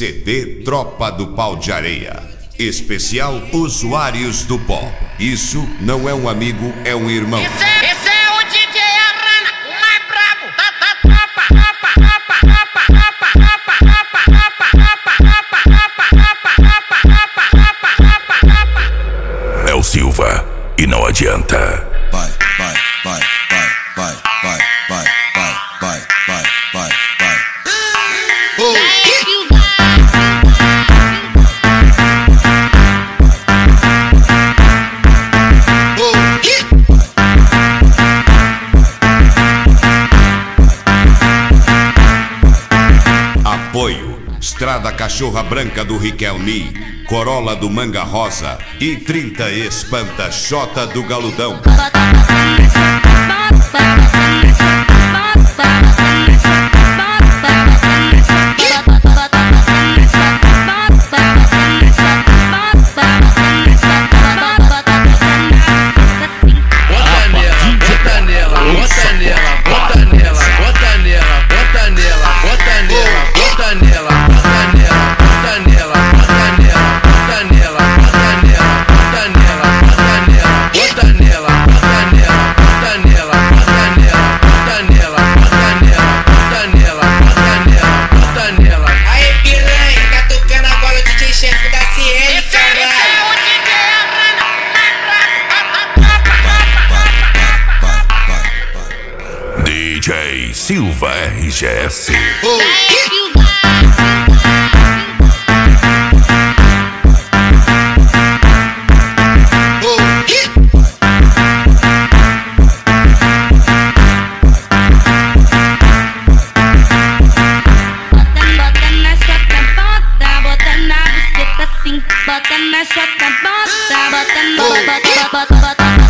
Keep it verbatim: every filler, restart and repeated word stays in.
C D Tropa do Pau de Areia. Especial Usuários do Pó. Isso não é um amigo, é um irmão. Esse é, esse é o D J Arana, o mais brabo da, da tropa, tropa, tropa, tropa, tropa, tropa, tropa, tropa, tropa, tropa, tropa, tropa, tropa. É o Silva e não adianta. Vai, vai, vai, vai, vai, vai, vai, vai, vai, vai, vai, vai. Oh. Apoio: Estrada Cachorra Branca do Riquelme, Corolla do Manga Rosa e trinta Espanta Xota do Galudão. D J Silva R G S. Oh. Bota na chota, bota, bota, bota, bota, bota.